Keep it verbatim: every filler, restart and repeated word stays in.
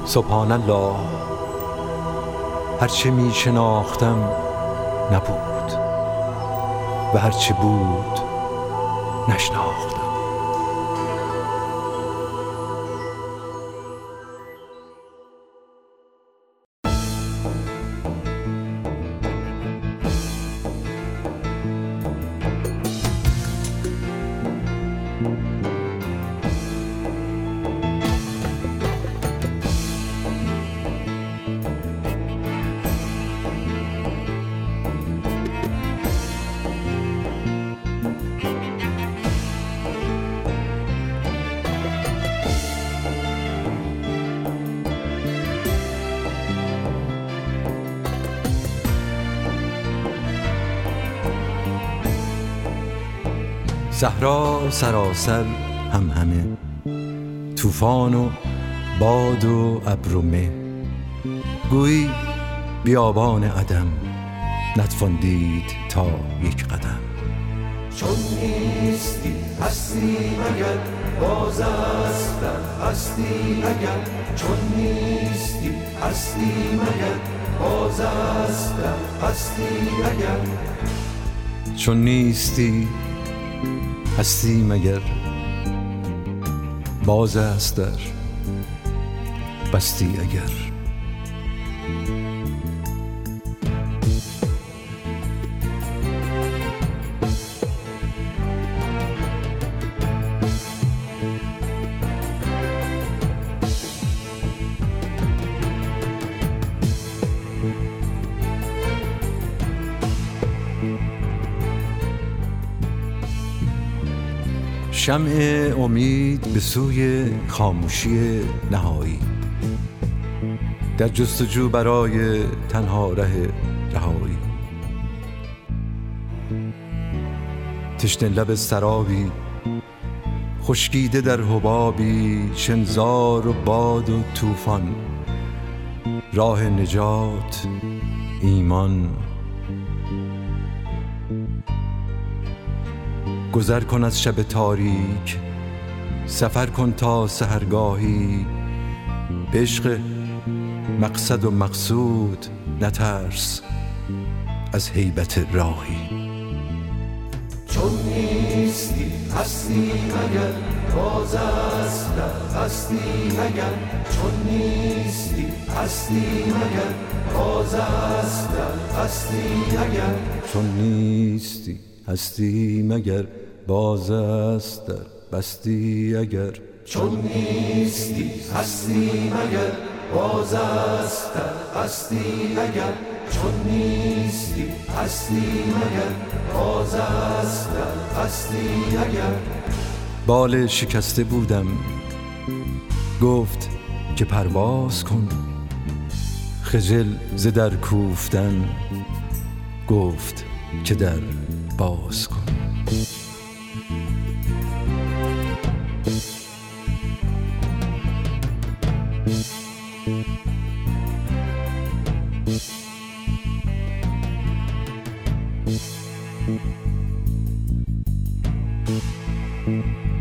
سبحان الله، هرچه می شناختم نبود و هرچه بود نشناختم. صحرا سراسر هم همه، طوفان و باد و ابر و مه، گویی بیابان عدم نتوان دید تا یک قدم. چون نیستی هستی مگر باز است در هستی اگر، چون نیستی هستی مگر باز است در هستی اگر، چون نیستی هستی مگر باز است در بستی اگر. شمع امید به سوی خاموشی نهایی، در جستجو برای تنها ره رهایی. تشنه لب سرابی خشکیده در حبابی، شنزار و باد و طوفان، راه نجات ایمان. گذر کن از شب تاریک، سفر کن تا سحرگاهی، به عشق مقصد و مقصود نترس از هیبت راهی. چون نیستی هستی مگر باز است در هستی اگر، چون نیستی هستی مگر باز است در هستی اگر، چون نیستی هستی مگر باز است در بستی اگر، چون نیستی هستی مگر باز است در هستی اگر، چون نیستی هستی مگر باز است در هستی اگر. بال شکسته بودم گفت که پرواز کن، خجل ز در کوفتن گفت که در باز کن. Thank you.